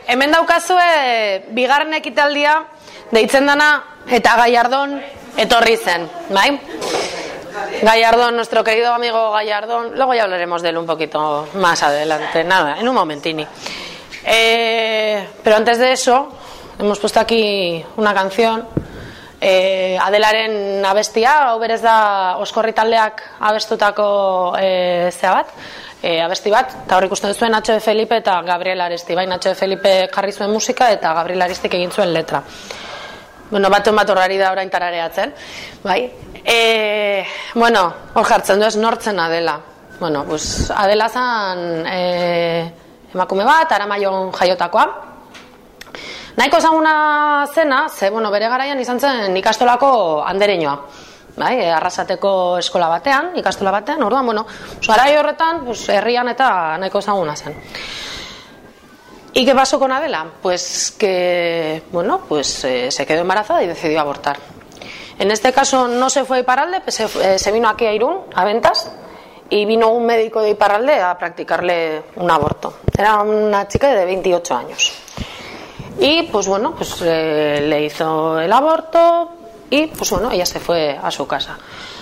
Hemen daukazue bigarren ekitaldia deitzen dana eta Gallardón etorri zen, bai? Gallardón, nuestro querido amigo Gallardón, luego ya hablaremos de él un poquito más adelante, nada, en un momentini. Pero antes de eso, hemos puesto aquí una canción, Adelaren abestia, hau berez da Oskorri taldeak abestutako zea bat, abesti bat, eta hor ikusten zuen Nacho de Felipe eta Gabriel Aresti, bai, Nacho de Felipe jarri zuen musika eta Gabriel Arestik egin zuen letra. Bueno, baten bat horrari da orain tarareatzen, bai. Bueno, hor jartzen du ez nortzen Adela. Bueno, pues Adela zan emakume bat, Aramaion jaiotakoa. Nahiko ezaguna zena, ze, bueno, bere garaian izan zen ikastolako andereñoa. Bai, Arrasateko eskola batean, ikastola batean, orduan, bueno, garai horretan, pues, herrian eta nahiko ezaguna zen. ¿Y qué pasó con Adela? Pues que, bueno, pues se quedó embarazada y decidió abortar. En este caso no se fue a Iparralde, se vino aquí a Irún, a Ventas, y vino un médico de Iparralde a practicarle un aborto. Era una chica de 28 años. Y pues bueno, pues le hizo el aborto y pues bueno, ella se fue a su casa.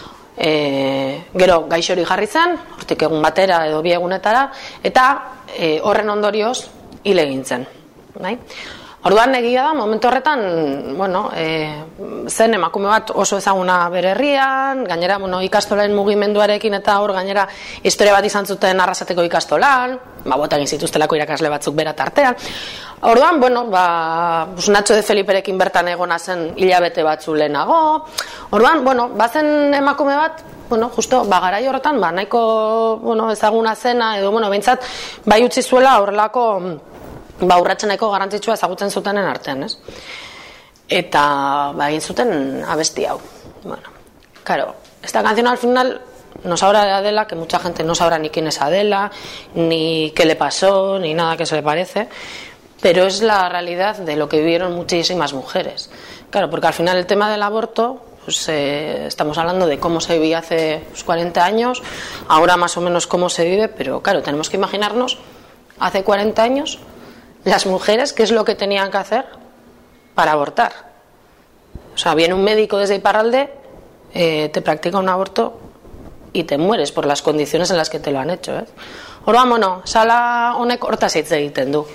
Gero gaixori jarri zen, hortik egun batera edo bi egunetara, eta horren ondorioz hil egin zen. Bai? Orduan egia da, momentu horretan, bueno, zen emakume bat oso ezaguna bere herrian, gainera, bueno, ikastolaren mugimenduarekin eta hor gainera historia bat izan zuten Arrasateko ikastolan, bota egin zituztelako irakasle batzuk bera tartean. Orduan, bueno, Nacho de Feliperekin bertan egona zen hilabete batzu lehenago. Orduan, bueno, bazen emakume bat, bueno, justo, garai horretan, nahiko, bueno, ezaguna zena, edo, bueno, behintzat, bai utzi zuela horrelako urratsen nahiko garrantzitsua ezagutzen zutenen artean, ez? Eta, egin zuten abesti hau. Bueno, claro, esta canción al final nos habla de Adela, que mucha gente no sabrá ni quién es Adela, ni qué le pasó, ni nada que se le parece, pero es la realidad de lo que vivieron muchísimas mujeres. Claro, porque al final el tema del aborto, pues estamos hablando de cómo se vivía hace 40 años, ahora más o menos cómo se vive, pero claro, tenemos que imaginarnos hace 40 años las mujeres qué es lo que tenían que hacer para abortar. O sea, viene un médico desde Iparralde, te practica un aborto y te mueres por las condiciones en las que te lo han hecho, ¿eh? Orduan, bueno, sala honek hortaz hitz egiten du.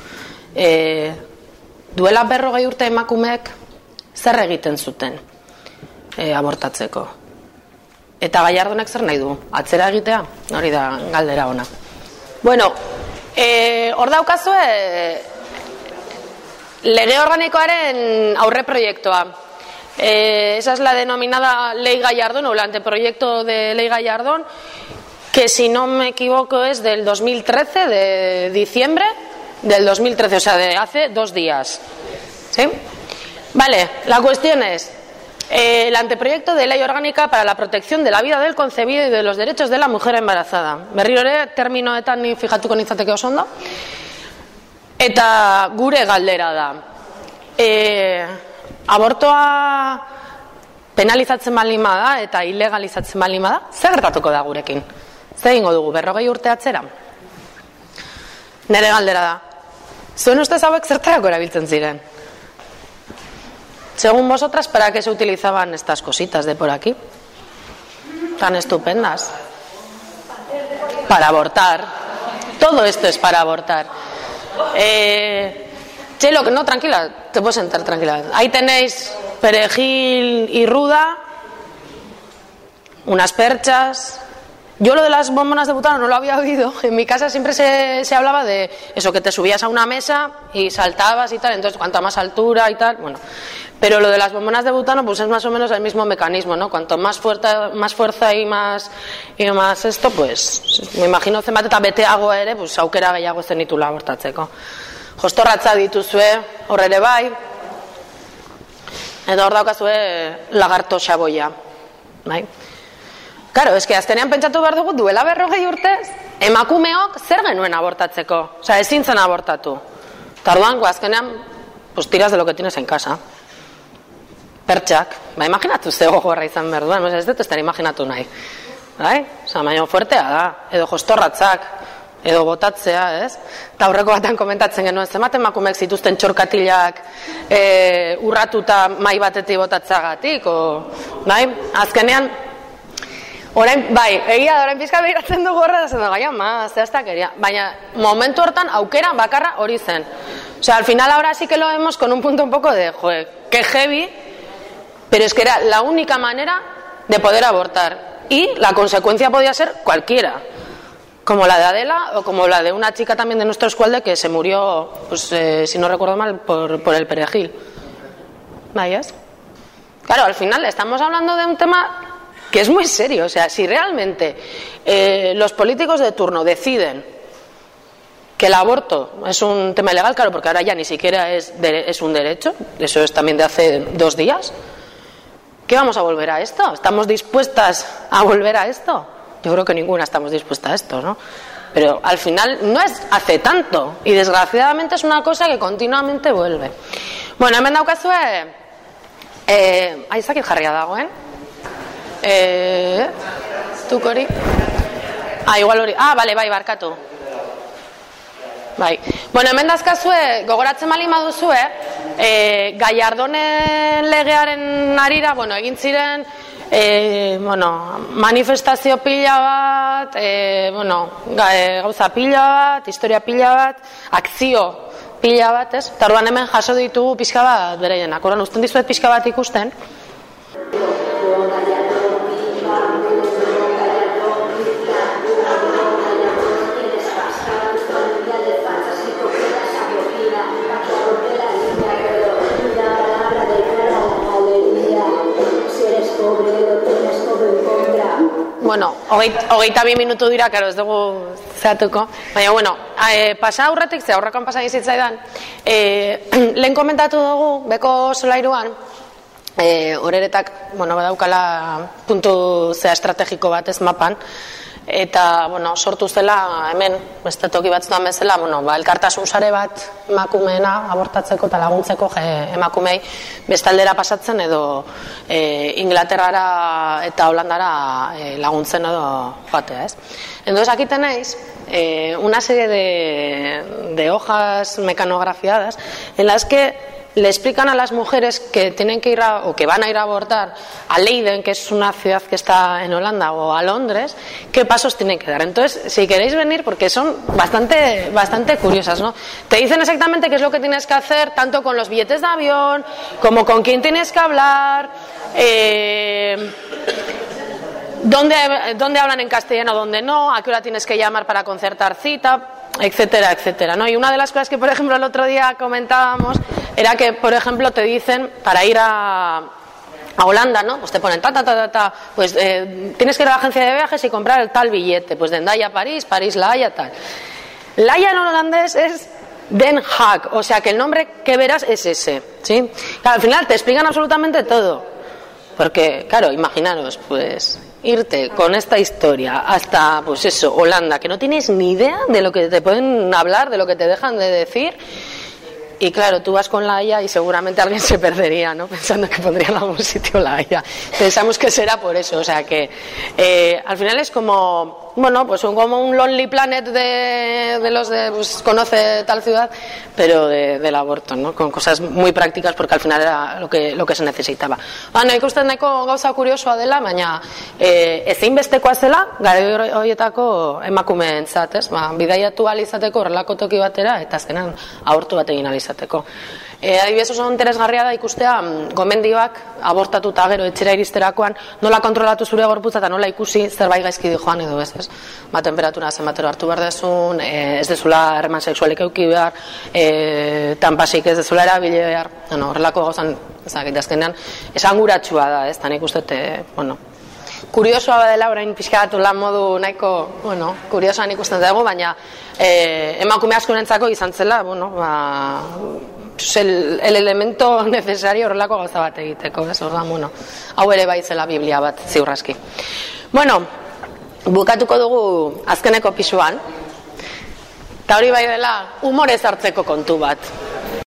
Duela 40 urte emakumeek zer egiten zuten abortatzeko. Eta Gallardonek zer nahi du? Atzera egitea? Hori da galdera ona. Bueno, hor daukazue lege organikoaren aurreproiektua. Esa es la denominada Ley Gallardón o el anteproyecto de Ley Gallardón, que si no me equivoco es del 2013, de diciembre del 2013, o sea, de hace 2 días. ¿Sí? Vale, la cuestión es el anteproyecto de Ley Orgánica para la protección de la vida del concebido y de los derechos de la mujer embarazada. Berriro ere, terminoetan ni fijatuko nintzateke oso ondo. Eta gure galdera da. Abortoa penalizatzen baldin bada eta ilegalizatzen baldin bada, zer gertatuko da gurekin? Zer egingo dugu, 40 urte atzera? Nere galdera da. Zuen ustez hauek zertarako erabiltzen ziren? Según vosotras, ¿para qué se utilizaban estas cositas de por aquí? Tan estupendas. Para abortar. Todo esto es para abortar. Chelo, que no, tranquila, te puedes sentar tranquila. Ahí tenéis perejil y ruda, unas perchas. Yo lo de las bombonas de butano no lo había oído. En mi casa siempre se hablaba de eso, que te subías a una mesa y saltabas y tal, entonces cuanto más altura y tal, bueno. Pero lo de las bombonas de butano pues es más o menos el mismo mecanismo, ¿no? Cuanto más fuerza y más esto, pues me imagino zenbat eta beteagoa ere, pues aukera gehiago zenitula abortatzeko. Jostorratza dituzue, hor ere bai. Eta hor daukazue lagarto xaboia, bai? Claro, es que azkenean pentsatu behar dugu duela 40 urtez, emakumeok zer genuen abortatzeko? O sea, ezin zen abortatu. Eta orduan, azkenean, pues tiras de lo que tienes en casa. Pertxak, imaginatu ze gogorra izan behar duen, ez dut ez dara imaginatu nahi. Bai? Osa, baina fuertea da, edo jostorratzak, edo botatzea, ez? Eta aurreko batean komentatzen genuen, zenbat emakumeek zituzten txorkatilak urratuta mai batetik botatzagatik, bai? Azkenean, orain, bai, egia da, orain pizka behiratzen dugu horretzen dugu, zehaztakeria, baina momentu hortan aukera bakarra hori zen. O sea, al final ahora sí que lo vemos con un punto un poco de, joder, qué heavy, pero es que era la única manera de poder abortar. Y la consecuencia podía ser cualquiera, como la de Adela o como la de una chica también de nuestro escuadre que se murió, pues si no recuerdo mal, por el perejil. ¿Vayas? Claro, al final estamos hablando de un tema que es muy serio. O sea, si realmente los políticos de turno deciden que el aborto es un tema ilegal, claro, porque ahora ya ni siquiera es un derecho, eso es también de hace 2 días, ¿qué vamos a volver a esto? ¿Estamos dispuestas a volver a esto? Yo creo que ninguna estamos dispuestas a esto, ¿no? Pero al final no es hace tanto y desgraciadamente es una cosa que continuamente vuelve. Bueno, hemen daukazue aizakit jarria dagoen zuk hori igual hori, bale, bai, barkatu bai. Bueno, hemen dazkazue, gogoratzen bali maduzue, Gallardonen legearen arira, bueno, egin ziren, manifestazio pila bat, gauza pila bat, historia pila bat, akzio pila bat, ez? Eta orduan hemen jaso ditugu pixka bat bereienak. Orduan, uzten dizuet pixka bat ikusten. Bueno, 22 minutu dira, karo, ez dugu zehatuko. Baina, bueno, pasa aurretik, ze aurrekoan pasa gizitzaidan, lehen komentatu dugu, beko solairuan, horeretak, badaukala puntu zea estrategiko bat ez mapan, eta, sortu zela, hemen, beste toki batzutan bezala, elkartasun sare bat emakumeena abortatzeko eta laguntzeko emakumei bestaldera pasatzen edo Inglaterrara eta Holandara laguntzen edo joatea, ez? Entonces, aquí tenéis una serie de hojas mecanografiadas en las que le explican a las mujeres que tienen que ir o que van a ir a abortar a Leiden, que es una ciudad que está en Holanda, o a Londres, qué pasos tienen que dar. Entonces, si queréis venir, porque son bastante curiosas, ¿no? Te dicen exactamente qué es lo que tienes que hacer, tanto con los billetes de avión, como con quién tienes que hablar, dónde hablan en castellano, dónde no, a qué hora tienes que llamar para concertar cita, etcétera, etcétera, ¿no? Y una de las cosas que, por ejemplo, el otro día comentábamos era que, por ejemplo, te dicen para ir a Holanda, ¿no? Pues te ponen pues tienes que ir a la agencia de viajes y comprar el tal billete, pues de Hendaya a París, París La Haya, tal. La Haya en holandés es Den Haag, o sea que el nombre que verás es ese, ¿sí? Claro, al final te explican absolutamente todo, porque, claro, imaginaros, pues irte con esta historia hasta, pues eso, Holanda, que no tienes ni idea de lo que te pueden hablar, de lo que te dejan de decir. Y claro, tú vas con La Haya y seguramente alguien se perdería, ¿no? Pensando que pondría en algún sitio La Haya. Pensamos que será por eso, o sea que al final es como, pues como un Lonely Planet de los de, pues conoce tal ciudad, pero del aborto, ¿no? Con cosas muy prácticas, porque al final era lo que se necesitaba. Ikusten nahiko gauza kuriosoa dela, baina ezinbestekoa zela, garai horietako emakumeentzat, ez? Bidaiatu ahal izateko horrelako toki batera, eta azkenan abortu bat egin ahal izateko. Adibidez, oso interesgarria da ikustea gomendioak abortatuta gero etxera iristerakoan nola kontrolatu zure gorputza eta nola ikusi zerbait gaizki joan edo ez. Temperatura zenbatero hartu behar dezun, ez dezula harreman sexualik eduki behar, tanpasik ez dezula erabili behar, horrelako gauzan ezagite azkenean esanguratsua da, ez? Nik uste, kuriosoa badela orain pixkatu lan modu nahiko, kuriosoan ikusten dugu, baina emakume askorentzako izan zela, el elemento necesario horrelako gauza bat egiteko, ez? Orduan, hau ere bai zela Biblia bat, ziurraski. Bukatuko dugu azkeneko pisuan, eta hori bai dela humorez hartzeko kontu bat.